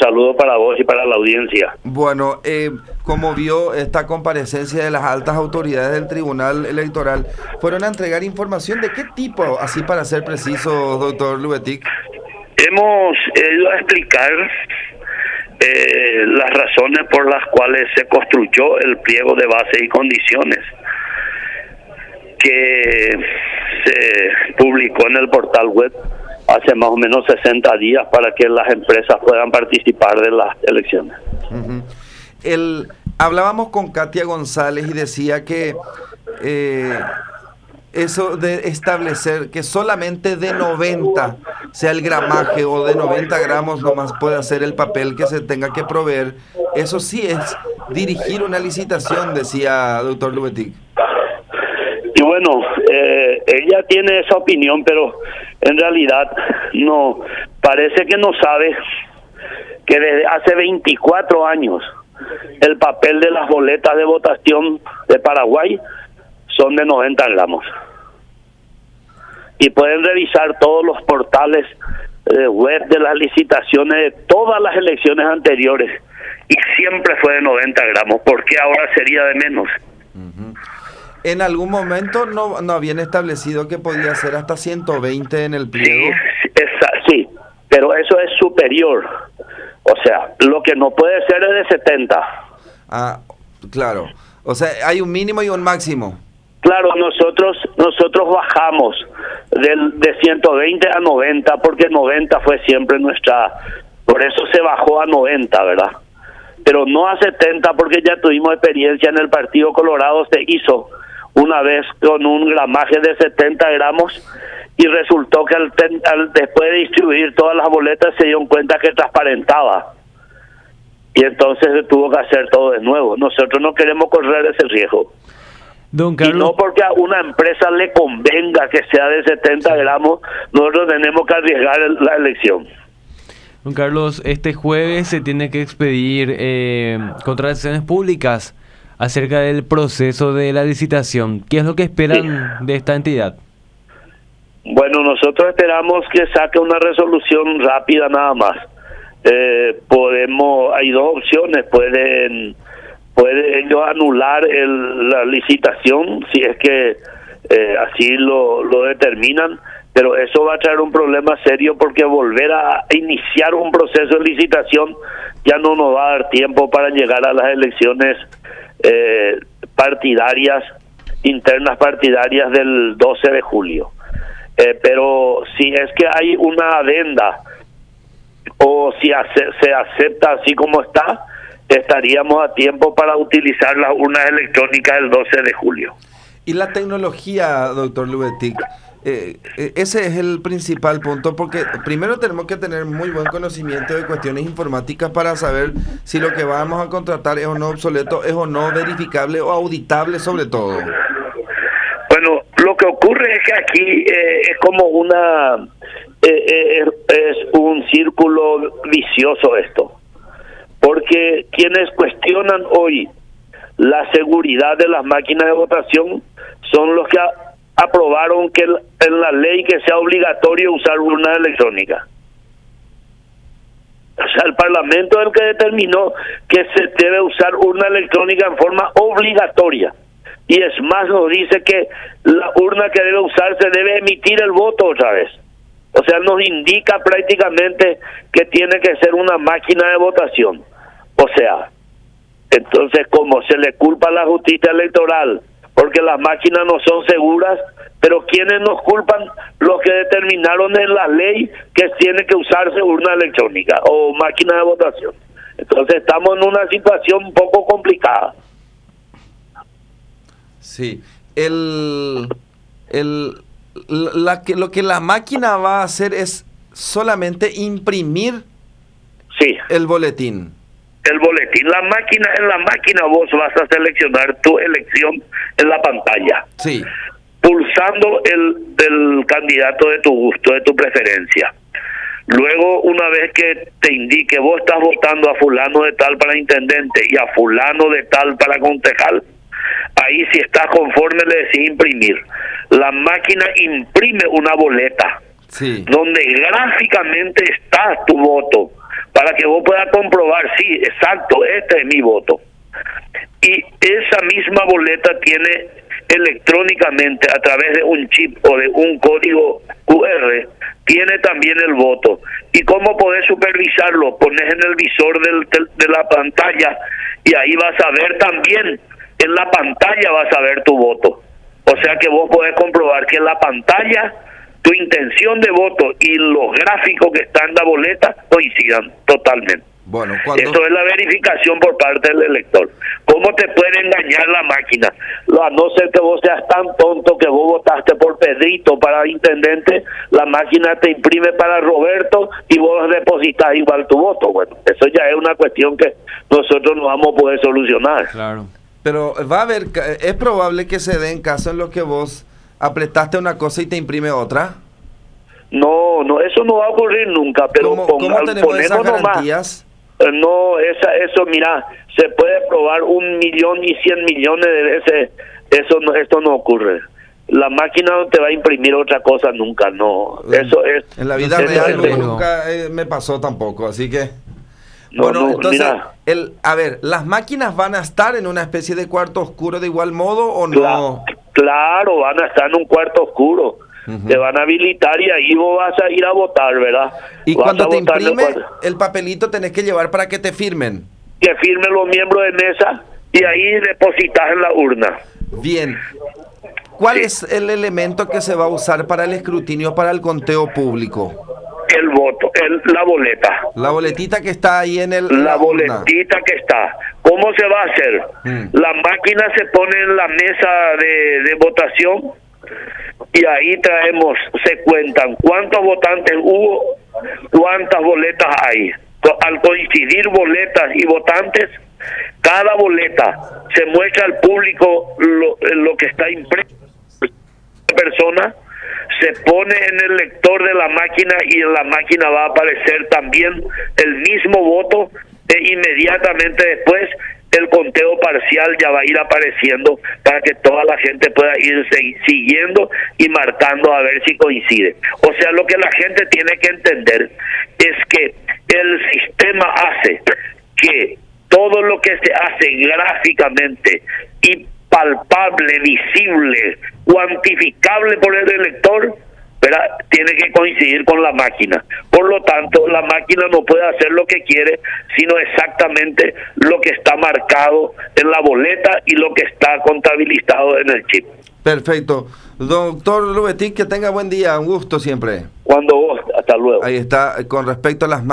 saludo para vos y para la audiencia. Bueno, como vio esta comparecencia de las altas autoridades del Tribunal Electoral, fueron a entregar información de qué tipo, así para ser preciso, doctor Lubetic. Hemos ido a explicar las razones por las cuales se construyó el pliego de bases y condiciones que se publicó en el portal web hace más o menos 60 días para que las empresas puedan participar de las elecciones. Hablábamos con Katia González y decía que eso de establecer que solamente de 90 sea el gramaje o de 90 gramos nomás puede hacer el papel que se tenga que proveer, eso sí es dirigir una licitación, decía doctor Lubetic. Y bueno, ella tiene esa opinión, pero en realidad no, parece que no sabe que desde hace 24 años el papel de las boletas de votación de Paraguay son de 90 gramos. Y pueden revisar todos los portales web de las licitaciones de todas las elecciones anteriores y siempre fue de 90 gramos. ¿Por qué ahora sería de menos? En algún momento no habían establecido que podía ser hasta 120 en el pliego. Sí, pero eso es superior. O sea, lo que no puede ser es de 70. Ah, claro. O sea, hay un mínimo y un máximo. Claro, nosotros bajamos de 120 a 90 porque 90 fue siempre por eso se bajó a 90, ¿verdad? Pero no a 70 porque ya tuvimos experiencia en el Partido Colorado, se hizo una vez con un gramaje de 70 gramos y resultó que después de distribuir todas las boletas se dieron cuenta que transparentaba y entonces se tuvo que hacer todo de nuevo. Nosotros no queremos correr ese riesgo. Don Carlos, y no porque a una empresa le convenga que sea de 70 gramos, nosotros tenemos que arriesgar la elección. Don Carlos, este jueves se tiene que expedir contrataciones públicas acerca del proceso de la licitación. ¿Qué es lo que esperan de esta entidad? Bueno, nosotros esperamos que saque una resolución rápida nada más. Hay dos opciones, pueden ellos anular la licitación si es que así lo determinan, pero eso va a traer un problema serio porque volver a iniciar un proceso de licitación ya no nos va a dar tiempo para llegar a las elecciones partidarias, internas partidarias del 12 de julio. Pero si es que hay una adenda o si se acepta así como está, estaríamos a tiempo para utilizar las urnas electrónicas el 12 de julio. Y la tecnología, doctor Lubetic, ese es el principal punto, porque primero tenemos que tener muy buen conocimiento de cuestiones informáticas para saber si lo que vamos a contratar es o no obsoleto, es o no verificable o auditable sobre todo. Bueno, lo que ocurre es que aquí es como es un círculo vicioso esto. Porque quienes cuestionan hoy la seguridad de las máquinas de votación son los que aprobaron que en la ley que sea obligatorio usar urna electrónica. O sea, el Parlamento es el que determinó que se debe usar urna electrónica en forma obligatoria. Y es más, nos dice que la urna que debe usarse debe emitir el voto otra vez. O sea, nos indica prácticamente que tiene que ser una máquina de votación. O sea, entonces como se le culpa a la justicia electoral porque las máquinas no son seguras, pero ¿quiénes nos culpan? Los que determinaron en la ley que tiene que usarse urna electrónica o máquina de votación. Entonces estamos en una situación un poco complicada. Sí, lo que la máquina va a hacer es solamente imprimir el boletín. El boletín, en la máquina vos vas a seleccionar tu elección en la pantalla. Sí. Pulsando el candidato de tu gusto, de tu preferencia. Luego, una vez que te indique vos estás votando a fulano de tal para intendente y a fulano de tal para concejal, ahí si estás conforme le decís imprimir. La máquina imprime una boleta donde gráficamente está tu voto, para que vos puedas comprobar, sí, exacto, este es mi voto. Y esa misma boleta tiene electrónicamente, a través de un chip o de un código QR, tiene también el voto. ¿Y cómo podés supervisarlo? Pones en el visor de la pantalla y ahí vas a ver también, en la pantalla vas a ver tu voto. O sea que vos podés comprobar que en la pantalla tu intención de voto y los gráficos que están en la boleta coincidan totalmente. Bueno, Eso es la verificación por parte del elector. ¿Cómo te puede engañar la máquina? A no ser que vos seas tan tonto que vos votaste por Pedrito para intendente, la máquina te imprime para Roberto y vos depositas igual tu voto. Bueno, eso ya es una cuestión que nosotros no vamos a poder solucionar. Claro. Pero va a haber, es probable que se den casos en los que vos apretaste una cosa y te imprime otra. No, eso no va a ocurrir nunca, pero ¿Cómo tenemos esas garantías? No, eso, mira, se puede probar 1.100.000.000 de veces, esto no ocurre. La máquina no te va a imprimir otra cosa nunca, no. Eso es. En la vida real nunca me pasó tampoco, así que. No, bueno, entonces, mira. a ver, ¿las máquinas van a estar en una especie de cuarto oscuro de igual modo o no? Claro, van a estar en un cuarto oscuro. Te van a habilitar y ahí vos vas a ir a votar, ¿verdad? Y cuando te imprime el papelito tenés que llevar para que te firmen. Que firmen los miembros de mesa y ahí depositas en la urna. Bien. ¿Cuál es el elemento que se va a usar para el escrutinio, para el conteo público? El voto, la boleta. La boletita que está ahí en el... La boletita que está. ¿Cómo se va a hacer? La máquina se pone en la mesa de votación y ahí se cuentan cuántos votantes hubo, cuántas boletas hay. Al coincidir boletas y votantes, cada boleta se muestra al público lo que está impreso. La persona se pone en el lector de la máquina y en la máquina va a aparecer también el mismo voto e inmediatamente después el conteo parcial ya va a ir apareciendo para que toda la gente pueda ir siguiendo y marcando a ver si coincide. O sea, lo que la gente tiene que entender es que el sistema hace que todo lo que se hace gráficamente y palpable, visible, cuantificable por el elector, ¿verdad?, tiene que coincidir con la máquina. Por lo tanto, la máquina no puede hacer lo que quiere, sino exactamente lo que está marcado en la boleta y lo que está contabilizado en el chip. Perfecto. Doctor Lubetic, que tenga buen día, un gusto siempre. Cuando vos, hasta luego. Ahí está, con respecto a las